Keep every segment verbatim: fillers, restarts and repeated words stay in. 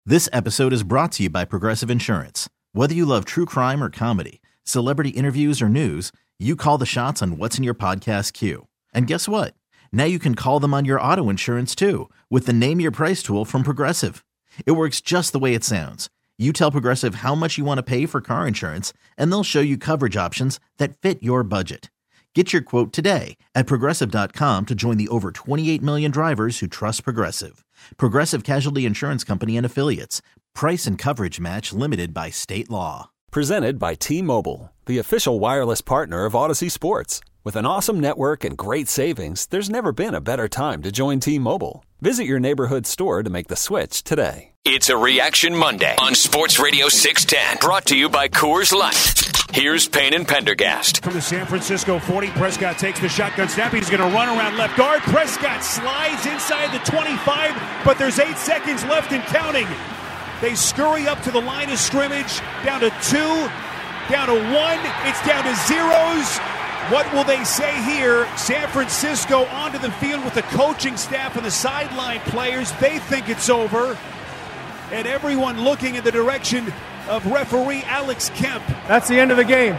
This episode is brought to you by Progressive Insurance. Whether you love true crime or comedy, celebrity interviews or news, you call the shots on what's in your podcast queue. And guess what? Now you can call them on your auto insurance too with the Name Your Price tool from Progressive. It works just the way it sounds. You tell Progressive how much you want to pay for car insurance, and they'll show you coverage options that fit your budget. Get your quote today at Progressive dot com to join the over twenty-eight million drivers who trust Progressive. Progressive Casualty Insurance Company and Affiliates. Price and coverage match limited by state law. Presented by T-Mobile, the official wireless partner of Odyssey Sports. With an awesome network and great savings, there's never been a better time to join T-Mobile. Visit your neighborhood store to make the switch today. It's a Reaction Monday on Sports Radio six ten. Brought to you by Coors Light. Here's Payne and Pendergast. From the San Francisco forty, Prescott takes the shotgun snap. He's going to run around left guard. Prescott slides inside the twenty-five, but there's eight seconds left and counting. They scurry up to the line of scrimmage, down to two, down to one. It's down to zeros. What will they say here? San Francisco onto the field with the coaching staff and the sideline players. They think it's over. And everyone looking in the direction of referee Alex Kemp. That's the end of the game.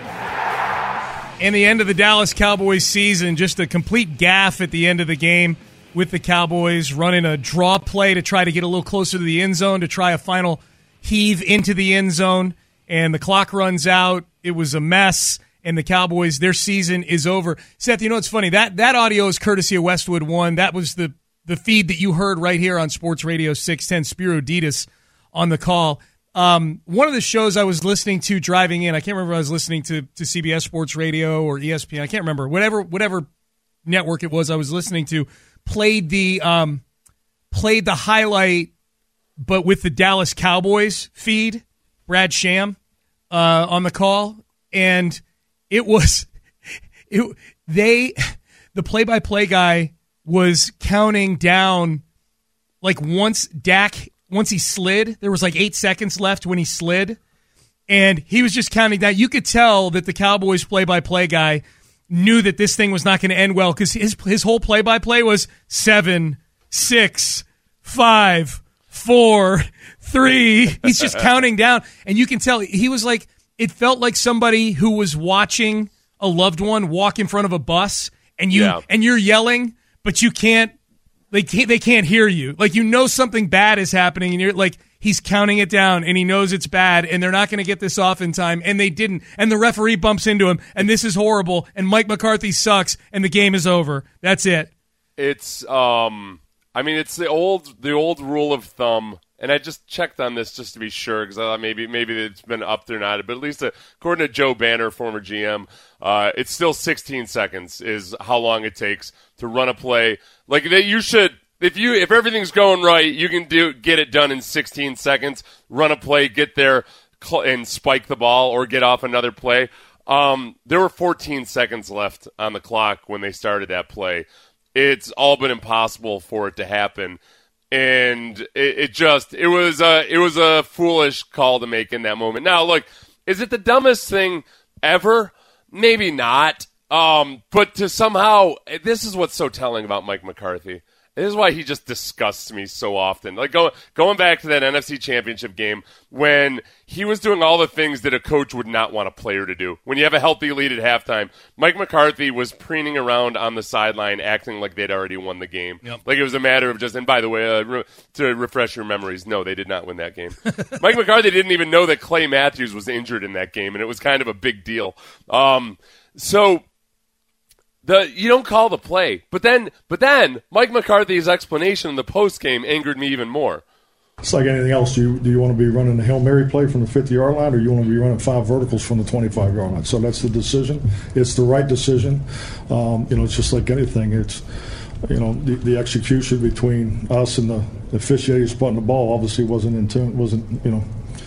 And the end of the Dallas Cowboys season, just a complete gaffe at the end of the game with the Cowboys running a draw play to try to get a little closer to the end zone, to try a final heave into the end zone. And the clock runs out. It was a mess. And the Cowboys, their season is over. Seth, you know what's funny? That that audio is courtesy of Westwood One. That was the, the feed that you heard right here on Sports Radio six ten. Spiro Ditas on the call. Um, one of the shows I was listening to driving in, I can't remember if I was listening to, to C B S Sports Radio or E S P N. I can't remember. Whatever whatever network it was I was listening to played the um, played the highlight, but with the Dallas Cowboys feed, Brad Sham uh, on the call, and it was it they the play-by-play guy was counting down, like once Dak once he slid, there was like eight seconds left when he slid, and he was just counting down. You could tell that the Cowboys play-by-play guy knew that this thing was not going to end well, because his his whole play-by-play was seven, six, five, four, three. He's just counting down, and you can tell he was like, it felt like somebody who was watching a loved one walk in front of a bus, and you yeah. and you're yelling, but you can't. They can't. They can't hear you. Like, you know something bad is happening, and you're like, he's counting it down, and he knows it's bad, and they're not going to get this off in time, and they didn't. And the referee bumps into him, and this is horrible, and Mike McCarthy sucks, and the game is over. That's it. It's um, I mean, it's the old the old rule of thumb. And I just checked on this just to be sure, because I thought maybe maybe it's been up there or not. But at least uh, according to Joe Banner, former G M, uh, it's still sixteen seconds is how long it takes to run a play. Like, you should, if you if everything's going right, you can do get it done in sixteen seconds. Run a play, get there, cl- and spike the ball, or get off another play. Um, there were fourteen seconds left on the clock when they started that play. It's all but impossible for it to happen. And it, it just it was a it was a foolish call to make in that moment. Now, look, is it the dumbest thing ever? Maybe not. Um, but to somehow, this is what's so telling about Mike McCarthy. This is why he just disgusts me so often. Like, go, going back to that N F C Championship game when he was doing all the things that a coach would not want a player to do. When you have a healthy lead at halftime, Mike McCarthy was preening around on the sideline acting like they'd already won the game. Yep. Like it was a matter of just, and by the way, uh, re- to refresh your memories, no, they did not win that game. Mike McCarthy didn't even know that Clay Matthews was injured in that game, and it was kind of a big deal. Um, so... The, you don't call the play. But then but then Mike McCarthy's explanation in the postgame angered me even more. It's like anything else. Do you, do you want to be running a Hail Mary play from the fifty-yard line, or you want to be running five verticals from the twenty-five-yard line? So that's the decision. It's the right decision. Um, you know, it's just like anything. It's, you know, the, the execution between us and the, the officiating spotting the ball obviously wasn't in tune, wasn't, you know,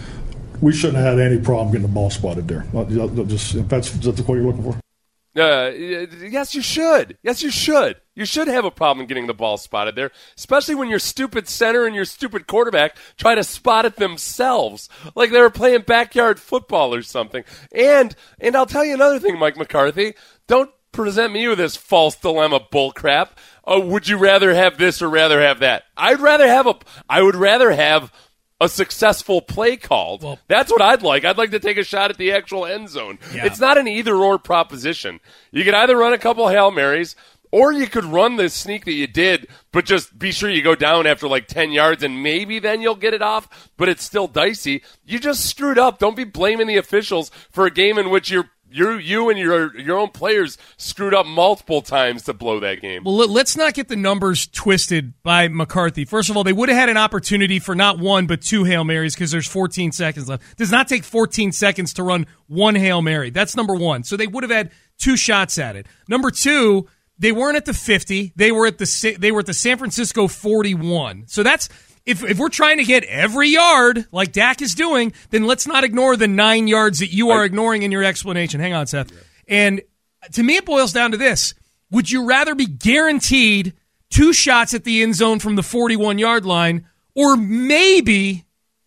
we shouldn't have had any problem getting the ball spotted there. Just, if that's, is that the what you're looking for? Uh, yes, you should. Yes, you should. You should have a problem getting the ball spotted there, especially when your stupid center and your stupid quarterback try to spot it themselves, like they were playing backyard football or something. And and I'll tell you another thing, Mike McCarthy. Don't present me with this false dilemma bullcrap. Oh, would you rather have this or rather have that? I'd rather have a. I would rather have a successful play called. Well, that's what I'd like. I'd like to take a shot at the actual end zone. Yeah. It's not an either-or proposition. You can either run a couple Hail Marys, or you could run the sneak that you did, but just be sure you go down after like ten yards, and maybe then you'll get it off, but it's still dicey. You just screwed up. Don't be blaming the officials for a game in which you're You, you and your your own players screwed up multiple times to blow that game. Well, let's not get the numbers twisted by McCarthy. First of all, they would have had an opportunity for not one but two Hail Marys because there's fourteen seconds left. It does not take fourteen seconds to run one Hail Mary. That's number one. So they would have had two shots at it. Number two, they weren't at the fifty. They were at the they were at the San Francisco forty-one. So that's If if we're trying to get every yard like Dak is doing, then let's not ignore the nine yards that you are ignoring in your explanation. Hang on, Seth. And to me, it boils down to this. Would you rather be guaranteed two shots at the end zone from the forty-one-yard line or maybe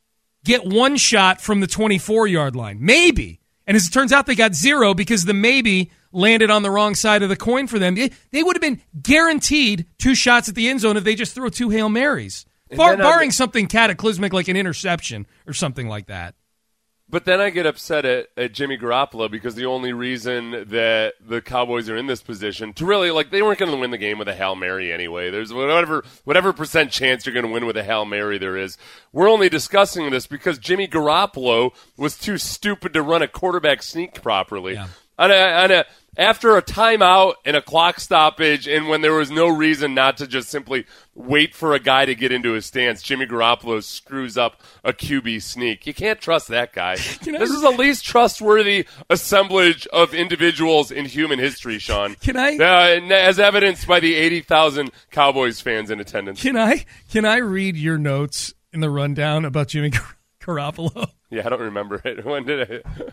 get one shot from the twenty-four-yard line? Maybe. And as it turns out, they got zero because the maybe landed on the wrong side of the coin for them. They would have been guaranteed two shots at the end zone if they just throw two Hail Marys. Bar, barring something cataclysmic like an interception or something like that. But then I get upset at, at Jimmy Garoppolo because the only reason that the Cowboys are in this position to really, like, they weren't going to win the game with a Hail Mary anyway. There's whatever whatever percent chance you're going to win with a Hail Mary there is. We're only discussing this because Jimmy Garoppolo was too stupid to run a quarterback sneak properly. Yeah. On a, on a, after a timeout and a clock stoppage, and when there was no reason not to just simply wait for a guy to get into his stance, Jimmy Garoppolo screws up a Q B sneak. You can't trust that guy. Can this I, is the least trustworthy assemblage of individuals in human history, Sean. Can I? Uh, as evidenced by the eighty thousand Cowboys fans in attendance. Can I? Can I read your notes in the rundown about Jimmy Garoppolo? Yeah, I don't remember it. When did I?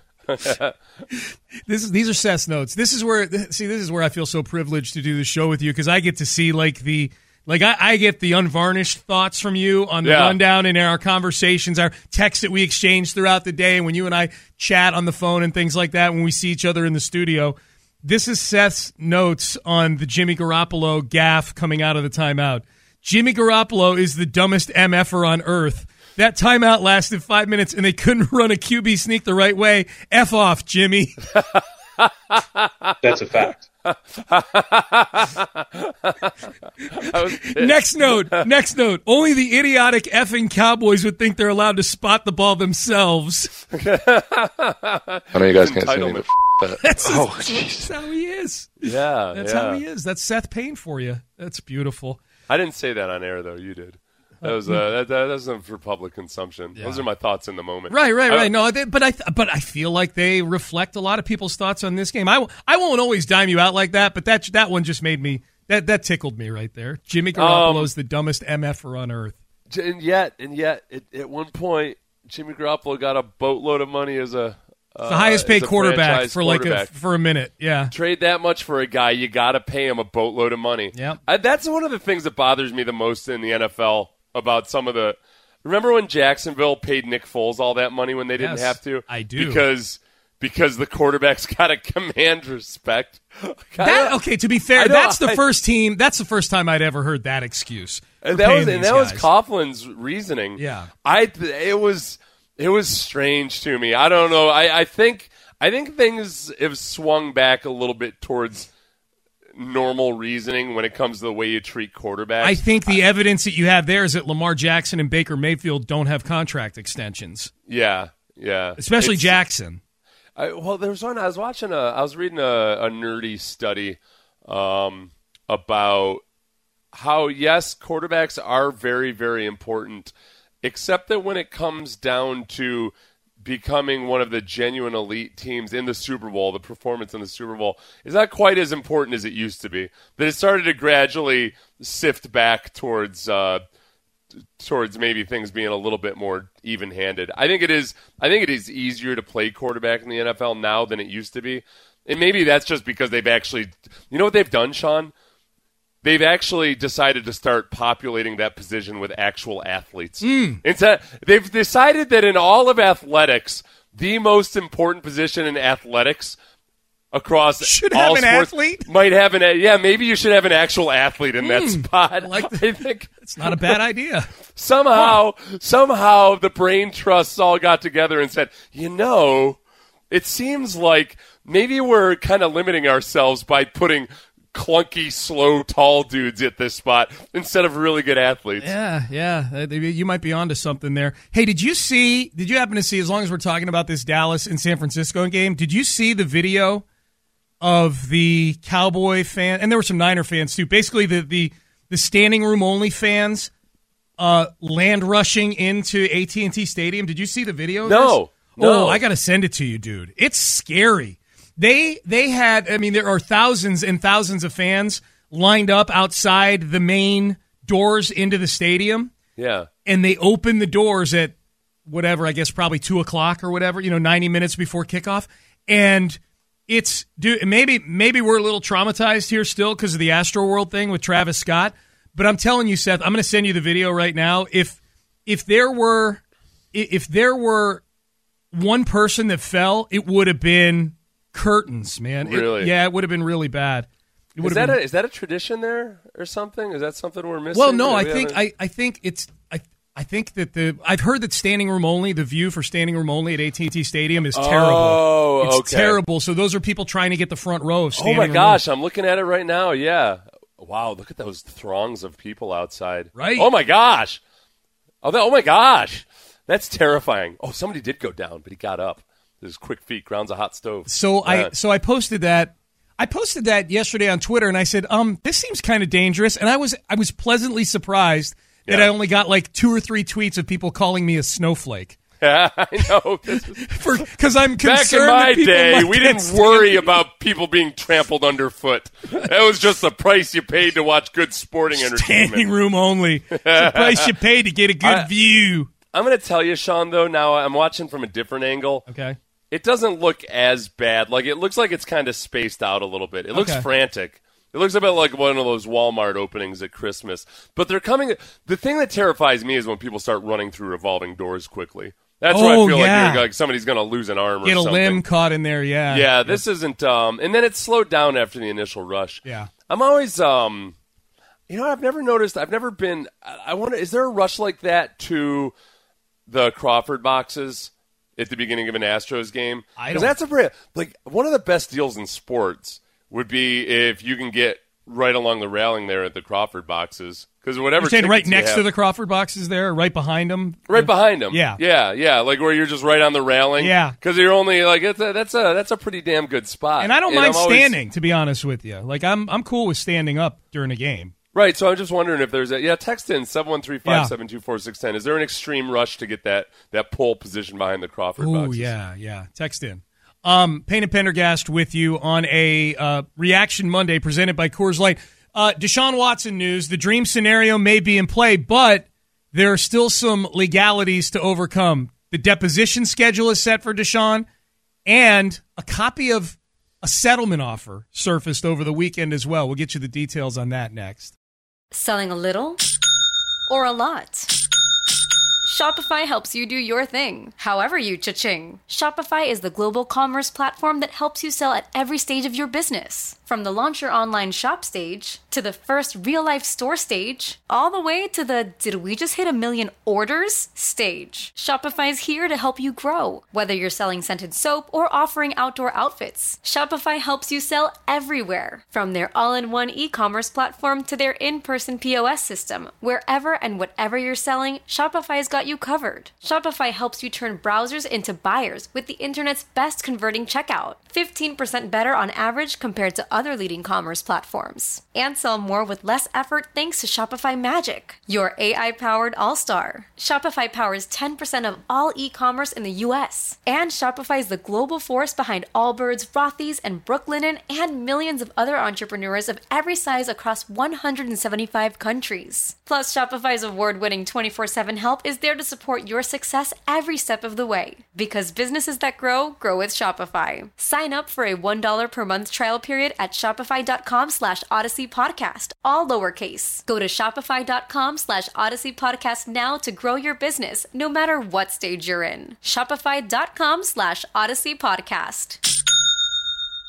This is these are Seth's notes. This is where see this is where I feel so privileged to do the show with you because I get to see like the like I, I get the unvarnished thoughts from you on the yeah. rundown and in our conversations, our texts that we exchange throughout the day when you and I chat on the phone and things like that when we see each other in the studio. This is Seth's notes on the Jimmy Garoppolo gaffe coming out of the timeout. Jimmy Garoppolo is the dumbest M F-er on earth. That timeout lasted five minutes, and they couldn't run a Q B sneak the right way. F off, Jimmy. That's a fact. Next note. Next note. Only the idiotic effing Cowboys would think they're allowed to spot the ball themselves. I know you guys can't see me, but that's, oh, that's how he is. Yeah, That's yeah. how he is. That's Seth Payne for you. That's beautiful. I didn't say that on air, though. You did. That was uh, that, that, that's not for public consumption. Yeah. Those are my thoughts in the moment. Right, right, right. I, no, they, but I but I feel like they reflect a lot of people's thoughts on this game. I, I won't always dime you out like that, but that that one just made me that that tickled me right there. Jimmy Garoppolo's um, the dumbest M F-er on earth. And yet, and yet, it, at one point, Jimmy Garoppolo got a boatload of money as a uh, the highest paid quarterback for quarterback. like a, for a minute. Yeah, trade that much for a guy, you got to pay him a boatload of money. Yeah, that's one of the things that bothers me the most in the N F L. About some of the – remember when Jacksonville paid Nick Foles all that money when they didn't yes, have to? I do. Because because the quarterback's got to command respect. That, okay, to be fair, know, that's the I, first team – that's the first time I'd ever heard that excuse. And that was, and that was Coughlin's reasoning. Yeah. I it was it was strange to me. I don't know. I, I think I think things have swung back a little bit towards – normal reasoning when it comes to the way you treat quarterbacks. I think the I, evidence that you have there is that Lamar Jackson and Baker Mayfield don't have contract extensions. Yeah, yeah. Especially it's, Jackson. I, well, there was one, I was watching a, I was reading a, a nerdy study um, about how, yes, quarterbacks are very, very important, except that when it comes down to becoming one of the genuine elite teams in the Super Bowl, the performance in the Super Bowl is not quite as important as it used to be. That it started to gradually sift back towards uh, towards maybe things being a little bit more even-handed. I think it is. I think it is easier to play quarterback in the N F L now than it used to be, and maybe that's just because they've actually, you know what they've done, Sean? They've actually decided to start populating that position with actual athletes. Mm. Instead, they've decided that in all of athletics, the most important position in athletics across should all have an sports. athlete. Might have an yeah. Maybe you should have an actual athlete in that Mm, spot. I like the- I think It's not a bad idea. somehow, somehow the brain trusts all got together and said, you know, it seems like maybe we're kind of limiting ourselves by putting clunky, slow, tall dudes at this spot instead of really good athletes. Yeah, yeah. Uh, You might be onto something there. Hey, did you see, did you happen to see, as long as we're talking about this Dallas and San Francisco game, did you see the video of the Cowboy fan, and there were some Niner fans too, basically the the, the standing room only fans uh, land rushing into A T and T Stadium? Did you see the video of No. this? No. Oh, I got to send it to you, dude. It's scary. They they had, I mean, there are thousands and thousands of fans lined up outside the main doors into the stadium, Yeah. and they opened the doors at whatever, I guess probably two o'clock or whatever, you know, ninety minutes before kickoff. And it's, dude, maybe maybe we're a little traumatized here still because of the Astroworld thing with Travis Scott. But I'm telling you, Seth, I'm going to send you the video right now. If if there were if there were one person that fell, it would have been curtains, man. It- Really? yeah, it would have been really bad. It would Is have that been, a, is that a tradition there or something? Is that something we're missing? well, no, That I we think haven't- I, I think it's I I think that the I've heard that standing room only, the view for standing room only at A T and T Stadium is terrible. Oh, it's okay. terrible. So those are people trying to get the front row of Oh standing my room gosh, I'm looking at it right now. Yeah. Wow, look at those throngs of people outside. Right. Oh my gosh. Oh, that, oh my gosh. That's terrifying. Oh, somebody did go down, but he got up. His quick feet grounds a hot stove. So Yeah. I so I posted that I posted that yesterday on Twitter, and I said, um, this seems kind of dangerous, and I was I was pleasantly surprised that Yeah. I only got like two or three tweets of people calling me a snowflake. Yeah, I know. This is- Because I'm concerned Back in my that people day, might we get didn't stand- worry about people being trampled underfoot. That was just the price you paid to watch good sporting entertainment. Standing room only. It's the price you pay to get a good I- view. I'm going to tell you, Sean, though, now I'm watching from a different angle. Okay. It doesn't look as bad. Like, it looks like it's kind of spaced out a little bit. It looks Okay. frantic. It looks a bit like one of those Walmart openings at Christmas. But they're coming. The thing that terrifies me is when people start running through revolving doors quickly. That's where Oh, I feel yeah. like, you're, like somebody's going to lose an arm or Get a something. limb caught in there, yeah. Yeah, this isn't. Um, and then it slowed down after the initial rush. Yeah. I'm always. Um, you know, I've never noticed. I've never been. I, I wonder. Is there a rush like that to the Crawford boxes at the beginning of an Astros game? I 'Cause don't- that's a pretty, like one of the best deals in sports would be if you can get right along the railing there at the Crawford boxes, because whatever. You're saying right tickets you next have- to the Crawford boxes there, right behind them? Right behind them. Yeah. yeah, yeah. Like where you're just right on the railing. Yeah. because you're only like it's a, that's a that's a pretty damn good spot. And I don't mind I'm always- standing, to be honest with you. Like, I'm I'm cool with standing up during a game. Right, so I'm just wondering if there's a yeah. Text in seven one three five seven two four six one zero. Is there an extreme rush to get that that pole position behind the Crawford Oh, boxes? yeah, yeah. Text in. Um, Payne and Pendergast with you on a uh, Reaction Monday presented by Coors Light. Uh, Deshaun Watson news. The dream scenario may be in play, but there are still some legalities to overcome. The deposition schedule is set for Deshaun, and a copy of a settlement offer surfaced over the weekend as well. We'll get you the details on that next. Selling a little or a lot? Shopify helps you do your thing, however you cha-ching. Shopify is the global commerce platform that helps you sell at every stage of your business. From the launch your online shop stage, to the first real-life store stage, all the way to the did we just hit a million orders stage. Shopify's here to help you grow. Whether you're selling scented soap or offering outdoor outfits, Shopify helps you sell everywhere. From their all-in-one e-commerce platform to their in-person P O S system, wherever and whatever you're selling, Shopify's got you covered. Shopify helps you turn browsers into buyers with the internet's best converting checkout. fifteen percent better on average compared to other leading commerce platforms. And sell more with less effort thanks to Shopify Magic, your A I-powered all-star. Shopify powers ten percent of all e-commerce in the U S. And Shopify is the global force behind Allbirds, Rothy's, and Brooklinen, and millions of other entrepreneurs of every size across one hundred seventy-five countries. Plus, Shopify's award-winning twenty-four seven help is there to support your success every step of the way. Because businesses that grow, grow with Shopify. Sign up for a one dollar per month trial period at shopify.com slash Odyssey Podcast, all lowercase. Go to shopify.com slash Odyssey Podcast now to grow your business, no matter what stage you're in. Shopify.com slash Odyssey Podcast.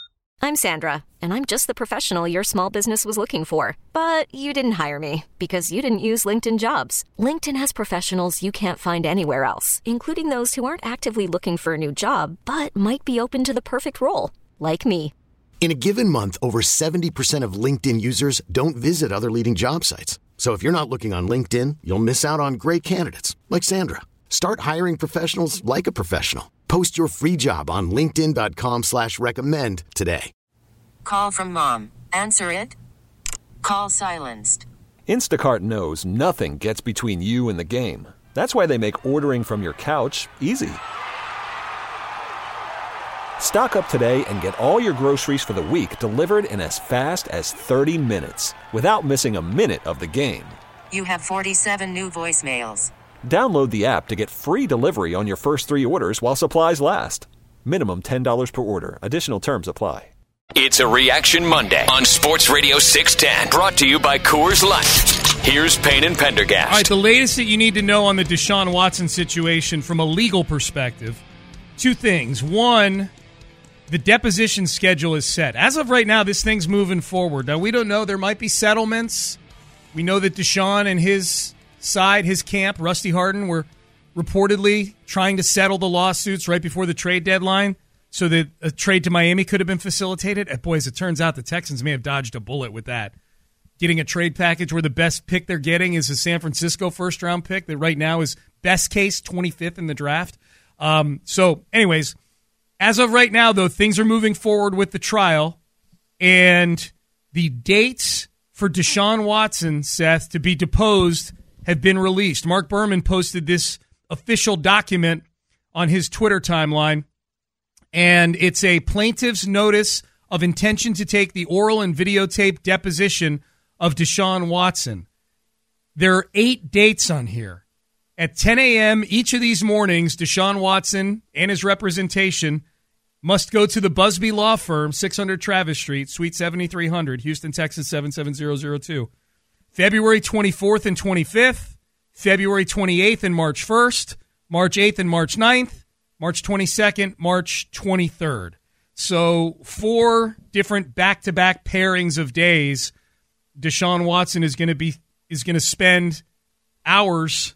I'm Sandra, and I'm just the professional your small business was looking for. But you didn't hire me because you didn't use LinkedIn Jobs. LinkedIn has professionals you can't find anywhere else, including those who aren't actively looking for a new job, but might be open to the perfect role, like me. In a given month, over seventy percent of LinkedIn users don't visit other leading job sites. So if you're not looking on LinkedIn, you'll miss out on great candidates like Sandra. Start hiring professionals like a professional. Post your free job on linkedin.com slash recommend today. Call from mom. Answer it. Call silenced. Instacart knows nothing gets between you and the game. That's why they make ordering from your couch easy. Stock up today and get all your groceries for the week delivered in as fast as thirty minutes without missing a minute of the game. You have forty-seven new voicemails. Download the app to get free delivery on your first three orders while supplies last. Minimum ten dollars per order. Additional terms apply. It's a Reaction Monday on Sports Radio six ten. Brought to you by Coors Light. Here's Payne and Pendergast. All right, the latest that you need to know on the Deshaun Watson situation from a legal perspective. Two things. One, the deposition schedule is set. As of right now, this thing's moving forward. Now, we don't know. There might be settlements. We know that Deshaun and his side, his camp, Rusty Hardin, were reportedly trying to settle the lawsuits right before the trade deadline so that a trade to Miami could have been facilitated. And boy, as it turns out, the Texans may have dodged a bullet with that. Getting a trade package where the best pick they're getting is a San Francisco first-round pick that right now is best case twenty-fifth in the draft. Um, so, anyways, as of right now, though, things are moving forward with the trial, and the dates for Deshaun Watson, Seth, to be deposed have been released. Mark Berman posted this official document on his Twitter timeline, and it's a plaintiff's notice of intention to take the oral and videotape deposition of Deshaun Watson. There are eight dates on here. At ten a.m. each of these mornings, Deshaun Watson and his representation must go to the Busby Law Firm, six hundred Travis Street, Suite seventy-three hundred, Houston, Texas, seven seven zero zero two. February twenty-fourth and twenty-fifth, February twenty-eighth and March first, March eighth and March ninth, March twenty-second, March twenty-third. So four different back-to-back pairings of days Deshaun Watson is going to be is going to spend hours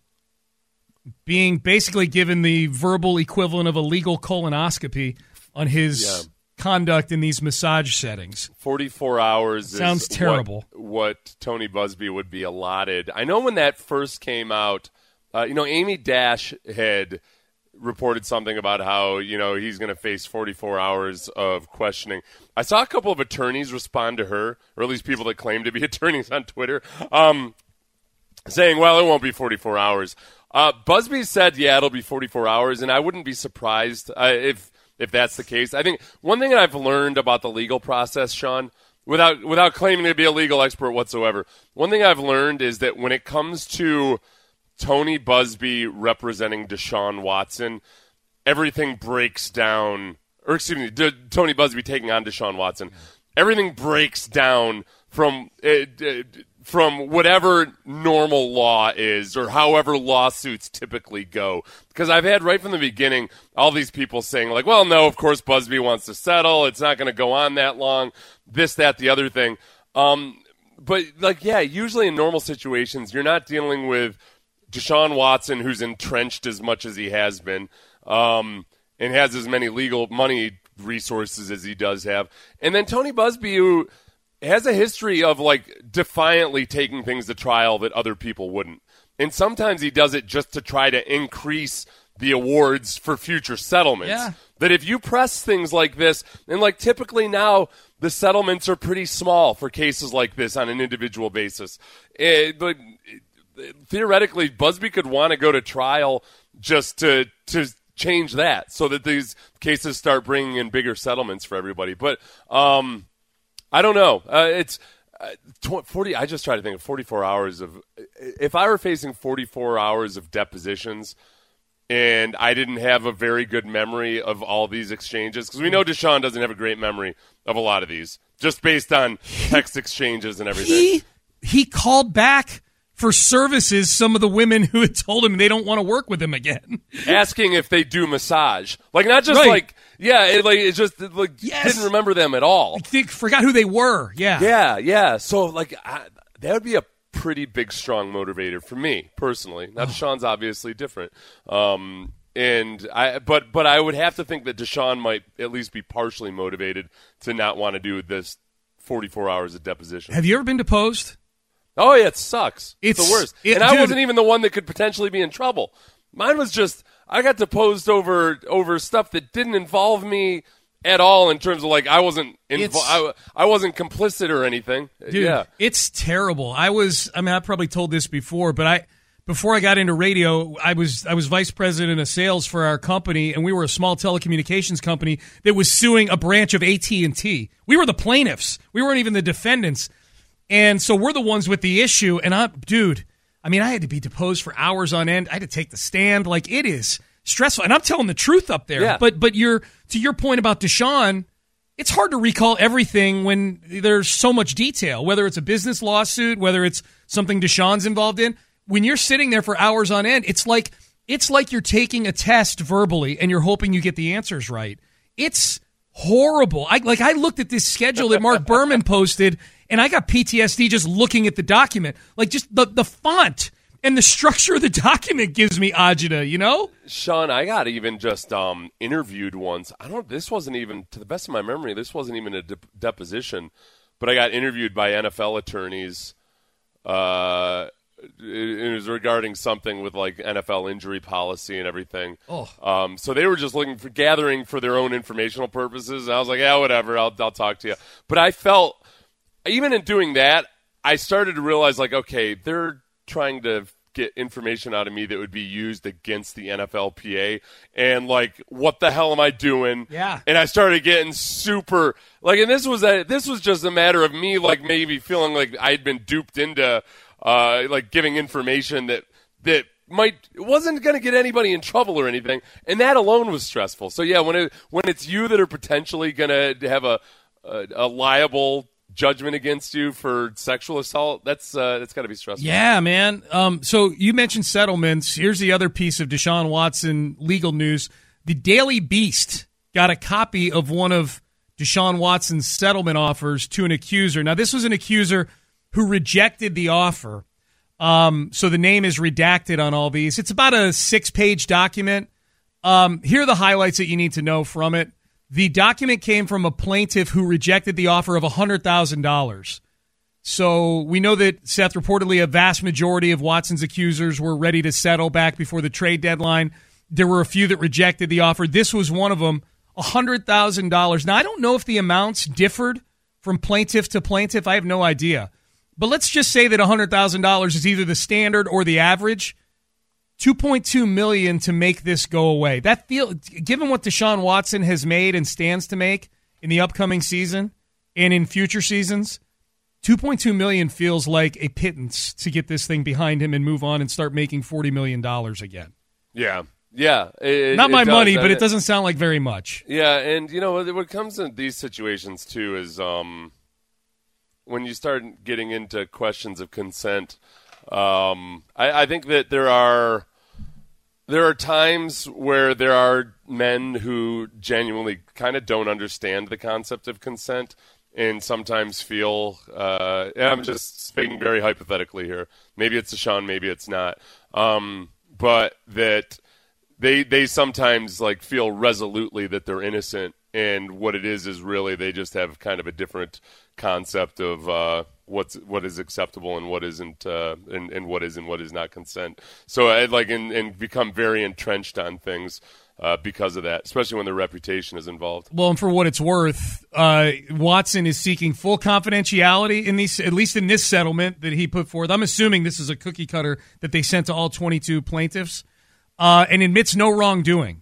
being basically given the verbal equivalent of a legal colonoscopy on his yeah. conduct in these massage settings. forty-four hours Sounds is terrible. What, what Tony Busby would be allotted. I know when that first came out, uh, you know, Amy Dash had reported something about how, you know, he's going to face forty-four hours of questioning. I saw a couple of attorneys respond to her, or at least people that claim to be attorneys on Twitter, um, saying, well, it won't be forty-four hours. Uh, Busby said, yeah, it'll be forty-four hours, and I wouldn't be surprised uh, if if that's the case. I think one thing that I've learned about the legal process, Sean, without without claiming to be a legal expert whatsoever, one thing I've learned is that when it comes to Tony Busby representing Deshaun Watson, everything breaks down, or excuse me, D- Tony Busby taking on Deshaun Watson, everything breaks down from uh, uh, from whatever normal law is or however lawsuits typically go. Because I've had right from the beginning all these people saying like, well, no, of course Busby wants to settle. It's not going to go on that long, this, that, the other thing. Um, but, like, yeah, usually in normal situations, you're not dealing with Deshaun Watson, who's entrenched as much as he has been, um, and has as many legal money resources as he does have. And then Tony Busby, who has a history of, like, defiantly taking things to trial that other people wouldn't. And sometimes he does it just to try to increase the awards for future settlements. Yeah. That if you press things like this, and, like, typically now the settlements are pretty small for cases like this on an individual basis. It, but it, theoretically, Busby could want to go to trial just to to change that so that these cases start bringing in bigger settlements for everybody. But, um... I don't know. Uh, it's uh, forty. I just try to think of forty-four hours of. If I were facing forty-four hours of depositions, and I didn't have a very good memory of all these exchanges, because we know Deshaun doesn't have a great memory of a lot of these, just based on text exchanges and everything. He he called back for services some of the women who had told him they don't want to work with him again. Asking if they do massage. Like, not just Right. like, yeah, it, like, it just, it, like, Yes. didn't remember them at all. They forgot who they were. Yeah. Yeah, yeah. So, like, I, that would be a pretty big, strong motivator for me, personally. Now, Deshaun's obviously different. Um, and I, but, but I would have to think that Deshaun might at least be partially motivated to not want to do this forty-four hours of deposition. Have you ever been deposed? Oh, yeah, it sucks. It's, It's- the worst. it- and I dude. wasn't even the one that could potentially be in trouble. Mine was just, I got deposed over over stuff that didn't involve me at all in terms of, like, I wasn't invo- It's- I, I wasn't complicit or anything. Dude, yeah. it's terrible. I was, I mean, I probably told this before, but I, before I got into radio, I was, I was vice president of sales for our company, and we were a small telecommunications company that was suing a branch of A T and T. We were the plaintiffs. We weren't even the defendants. And so we're the ones with the issue. And I, dude, I mean, I had to be deposed for hours on end. I had to take the stand. Like, it is stressful. And I'm telling the truth up there. Yeah. But, but you're, to your point about Deshaun, it's hard to recall everything when there's so much detail, whether it's a business lawsuit, whether it's something Deshaun's involved in. When you're sitting there for hours on end, it's like, it's like you're taking a test verbally and you're hoping you get the answers right. It's horrible. I like I looked at this schedule that Mark Berman posted, and I got P T S D just looking at the document. Like, just the, the font and the structure of the document gives me agita, you know? Sean, I got even just um, interviewed once. I don't. This wasn't even, to the best of my memory, this wasn't even a de- deposition, but I got interviewed by N F L attorneys. Uh, it, it was regarding something with, like, N F L injury policy and everything. Oh. Um, so they were just looking for gathering for their own informational purposes. And I was like, yeah, whatever. I'll I'll talk to you. But I felt, even in doing that, I started to realize, like, okay, they're trying to get information out of me that would be used against the N F L P A, and, like, what the hell am I doing? Yeah. And I started getting super, like, and this was a, this was just a matter of me, like, maybe feeling like I'd been duped into, uh, like, giving information that that might wasn't going to get anybody in trouble or anything, and that alone was stressful. So yeah, when it when it's you that are potentially going to have a, a a liable judgment against you for sexual assault, that's uh, that's got to be stressful. Yeah, man. Um, so you mentioned settlements. Here's the other piece of Deshaun Watson legal news. The Daily Beast got a copy of one of Deshaun Watson's settlement offers to an accuser. Now, this was an accuser who rejected the offer. Um, so the name is redacted on all these. It's about a six-page document. Um, here are the highlights that you need to know from it. The document came from a plaintiff who rejected the offer of one hundred thousand dollars. So we know that, Seth, reportedly a vast majority of Watson's accusers were ready to settle back before the trade deadline. There were a few that rejected the offer. This was one of them, one hundred thousand dollars. Now, I don't know if the amounts differed from plaintiff to plaintiff. I have no idea. But let's just say that one hundred thousand dollars is either the standard or the average. two point two million dollars to make this go away. That feel, given what Deshaun Watson has made and stands to make in the upcoming season and in future seasons, two point two million dollars feels like a pittance to get this thing behind him and move on and start making forty million dollars again. Yeah. Yeah. It, Not it my does. money, but And it doesn't sound like very much. Yeah, and, you know, what comes in these situations, too, is um, when you start getting into questions of consent, um, I, I think that there are there are times where there are men who genuinely kind of don't understand the concept of consent and sometimes feel, uh, and I'm just speaking very hypothetically here, maybe it's Deshaun, maybe it's not, um, but that they they sometimes like feel resolutely that they're innocent, and what it is is really they just have kind of a different concept of uh, what's what is acceptable and what isn't, uh, and, and what is and what is not consent. So I like and, and become very entrenched on things uh, because of that, especially when their reputation is involved. Well, and for what it's worth, uh, Watson is seeking full confidentiality in these, at least in this settlement that he put forth. I'm assuming this is a cookie cutter that they sent to all twenty-two plaintiffs, uh, and admits no wrongdoing.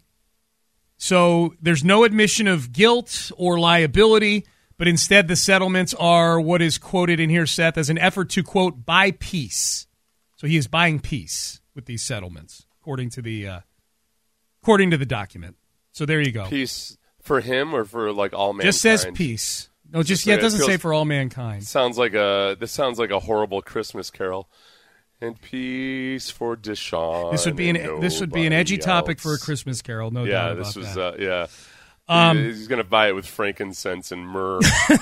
So there's no admission of guilt or liability, but instead the settlements are what is quoted in here, Seth, as an effort to, quote, buy peace. So he is buying peace with these settlements, according to the uh, according to the document. So there you go. Peace for him or for like all mankind? Just says peace. No, just, yeah, it doesn't feels, say for all mankind. Sounds like a this sounds like a horrible Christmas carol. And peace for Deshaun. This would be an this would be an edgy else. topic for a Christmas Carol, no yeah, doubt about this was, that. Uh, yeah, Um, he's going to buy it with frankincense and myrrh.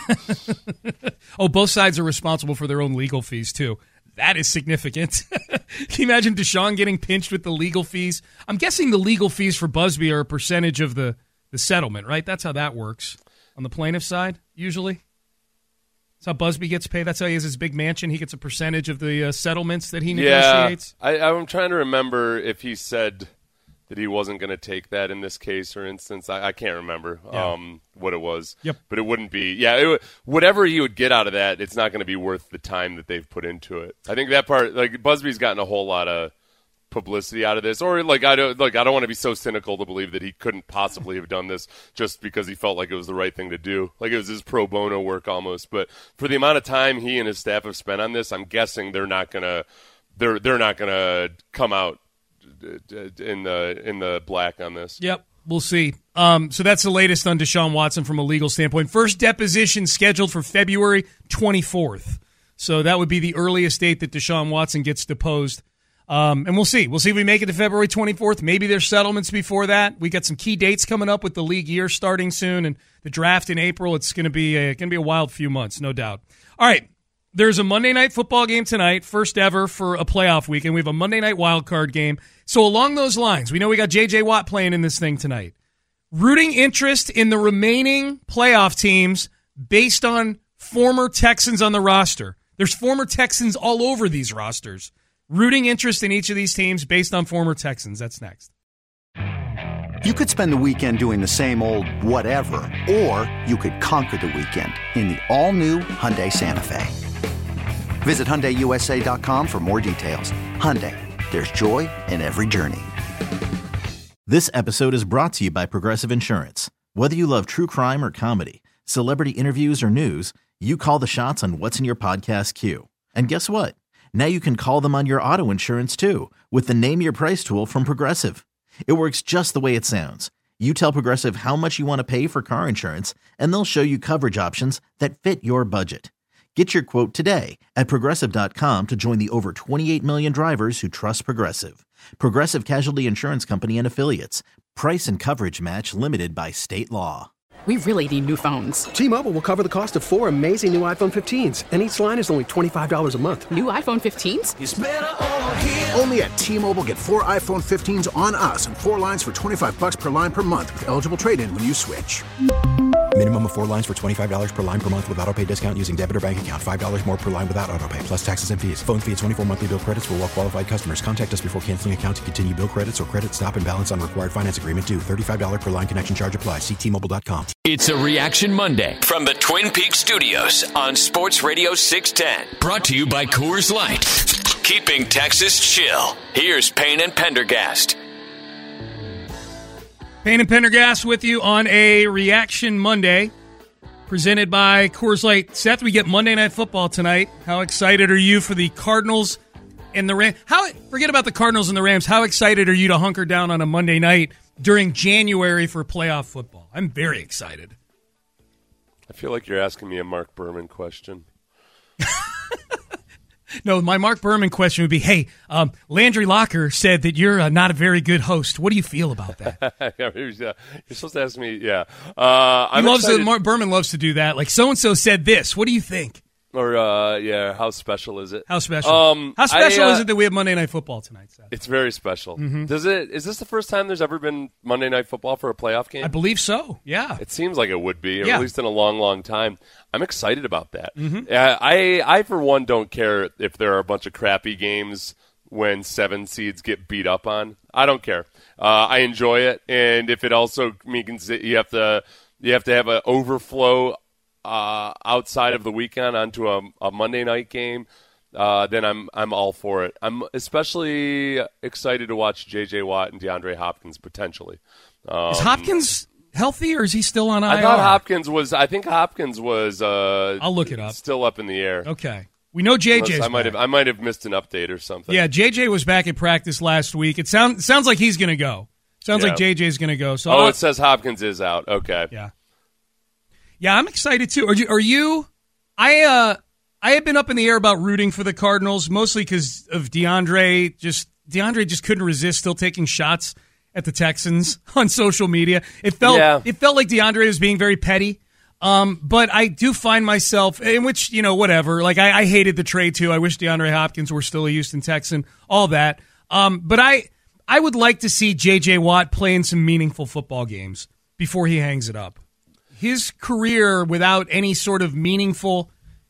Oh, both sides are responsible for their own legal fees, too. That is significant. Can you imagine Deshaun getting pinched with the legal fees? I'm guessing the legal fees for Busby are a percentage of the, the settlement, right? That's how that works on the plaintiff side, usually. That's how Busby gets paid. That's how he has his big mansion. He gets a percentage of the uh, settlements that he negotiates. Yeah, I, I'm trying to remember if he said that he wasn't going to take that in this case or instance. I, I can't remember Yeah. um, what it was. Yep. But it wouldn't be. Yeah, it, whatever he would get out of that, it's not going to be worth the time that they've put into it. I think that part, like Busby's gotten a whole lot of publicity out of this, or like I don't like I don't want to be so cynical to believe that he couldn't possibly have done this just because he felt like it was the right thing to do, like it was his pro bono work almost. But for the amount of time he and his staff have spent on this, I'm guessing they're not gonna they're they're not gonna come out in the in the black on this. Yep, we'll see. Um, so that's the latest on Deshaun Watson from a legal standpoint. First deposition scheduled for February twenty-fourth. So that would be the earliest date that Deshaun Watson gets deposed. Um, and we'll see. We'll see if we make it to February twenty-fourth. Maybe there's settlements before that. We got some key dates coming up with the league year starting soon and the draft in April. It's going to be a, going to be a wild few months, no doubt. All right. There's a Monday night football game tonight, first ever for a playoff weekend. We have a Monday night wild card game. So along those lines, we know we got J J Watt playing in this thing tonight. Rooting interest in the remaining playoff teams based on former Texans on the roster. There's former Texans all over these rosters. Rooting interest in each of these teams based on former Texans. That's next. You could spend the weekend doing the same old whatever, or you could conquer the weekend in the all-new Hyundai Santa Fe. Visit Hyundai U S A dot com for more details. Hyundai, there's joy in every journey. This episode is brought to you by Progressive Insurance. Whether you love true crime or comedy, celebrity interviews or news, you call the shots on what's in your podcast queue. And guess what? Now you can call them on your auto insurance too with the Name Your Price tool from Progressive. It works just the way it sounds. You tell Progressive how much you want to pay for car insurance, and they'll show you coverage options that fit your budget. Get your quote today at Progressive dot com to join the over twenty-eight million drivers who trust Progressive. Progressive Casualty Insurance Company and Affiliates. Price and coverage match limited by state law. We really need new phones. T-Mobile will cover the cost of four amazing new iPhone fifteens, and each line is only twenty-five dollars a month. New iPhone fifteens? It's better over here. Only at T-Mobile, get four iPhone fifteens on us and four lines for twenty-five bucks per line per month with eligible trade-in when you switch. Minimum of four lines for twenty-five dollars per line per month with autopay discount using debit or bank account. five dollars more per line without autopay, plus taxes and fees. Phone fee at twenty-four monthly bill credits for well-qualified customers. Contact us before canceling account to continue bill credits or credit stop and balance on required finance agreement due. thirty-five dollars per line connection charge applies. See T Mobile dot com. It's a Reaction Monday from the Twin Peaks Studios on Sports Radio six ten. Brought to you by Coors Light. Keeping Texas chill. Here's Payne and Pendergast. Payne and Pendergast with you on a Reaction Monday presented by Coors Light. Seth, we get Monday Night Football tonight. How excited are you for the Cardinals and the Rams? How, forget about the Cardinals and the Rams. How excited are you to hunker down on a Monday night during January for playoff football? I'm very excited. I feel like you're asking me a Mark Berman question. No, my Mark Berman question would be, hey, um, Landry Locker said that you're uh, not a very good host. What do you feel about that? You're supposed to ask me, yeah. Uh, he I'm loves excited. to, Mark Berman loves to do that. Like, so-and-so said this. What do you think? Or, uh, yeah, how special is it? How special? Um, how special I, uh, is it that we have Monday Night Football tonight, Seth? It's very special. Mm-hmm. Does it? Is this the first time there's ever been Monday Night Football for a playoff game? I believe so, yeah. It seems like it would be, or yeah. at least in a long, long time. I'm excited about that. Mm-hmm. Uh, I, I, for one, don't care if there are a bunch of crappy games when seven seeds get beat up on. I don't care. Uh, I enjoy it, and if it also means that you have to, you have to have an overflow Uh, outside of the weekend onto a, a Monday night game, uh, then I'm I'm all for it. I'm especially excited to watch J J Watt and DeAndre Hopkins potentially. Um, is Hopkins healthy or is he still on I R? I thought Hopkins was. I think Hopkins was. Uh, I'll look it up. Still up in the air. Okay, we know J J's I might back. have. I might have missed an update or something. Yeah, J J was back at practice last week. It sounds sounds like he's going to go. Sounds yeah. like J J's going to go. So oh, I'll, it says Hopkins is out. Okay. Yeah. Yeah, I'm excited too. Are you? Are you I uh, I have been up in the air about rooting for the Cardinals, mostly because of DeAndre. Just DeAndre just couldn't resist still taking shots at the Texans on social media. It felt yeah. it felt like DeAndre was being very petty. Um, but I do find myself, in which, you know, whatever. Like, I, I hated the trade, too. I wish DeAndre Hopkins were still a Houston Texan, all that. Um, but I I would like to see J J. Watt playing some meaningful football games before he hangs it up. His career without any sort of meaningful